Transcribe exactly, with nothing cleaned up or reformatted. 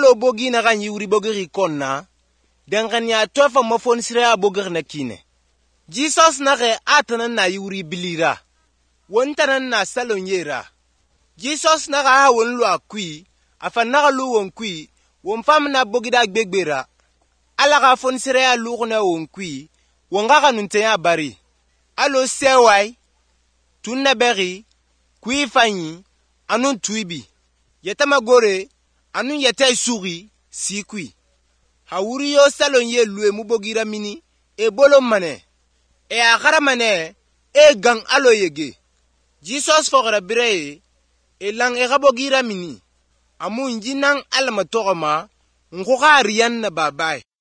alo bogi na ganyi wuri bogiri konna dangan ya tofa mafon sira bogir na kine Jesus na ge atanan na yuri bilira wontanan na salon yera Jesus na ga won lo akui afa na lu won kui won fam na bogida gbegbera ala ga fon sira lu na won kui won ga kanunte ya bari alo sewai tunna beri kui fanyi anun tuibi yetama gore anun yete suri sikui hawuri yo salon ye lue mu bogira mini e bolo mane e agara mane e gang alo yege Jesus fogara bire e lang e gabogira mini amu njinang alma togoma ngukariyan na babai